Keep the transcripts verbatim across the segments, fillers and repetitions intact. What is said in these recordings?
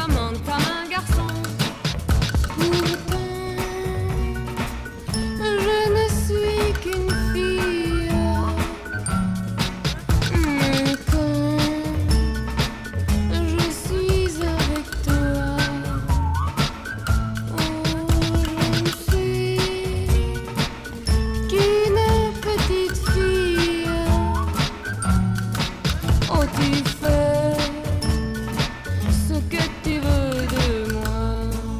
commande comme un garçon. Pourtant, je ne suis qu'une fille. Mais quand je suis avec toi, oh, je ne suis qu'une petite fille. Oh, tu fais ce que tu veux de moi.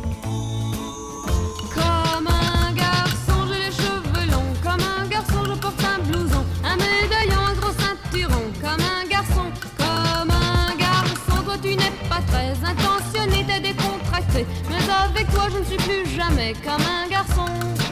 Comme un garçon, j'ai les cheveux longs. Comme un garçon, je porte un blouson, un médaillon, un gros ceinturon. Comme un garçon, comme un garçon. Toi, tu n'es pas très intentionné, t'es décontracté. Mais avec toi, je ne suis plus jamais comme un garçon.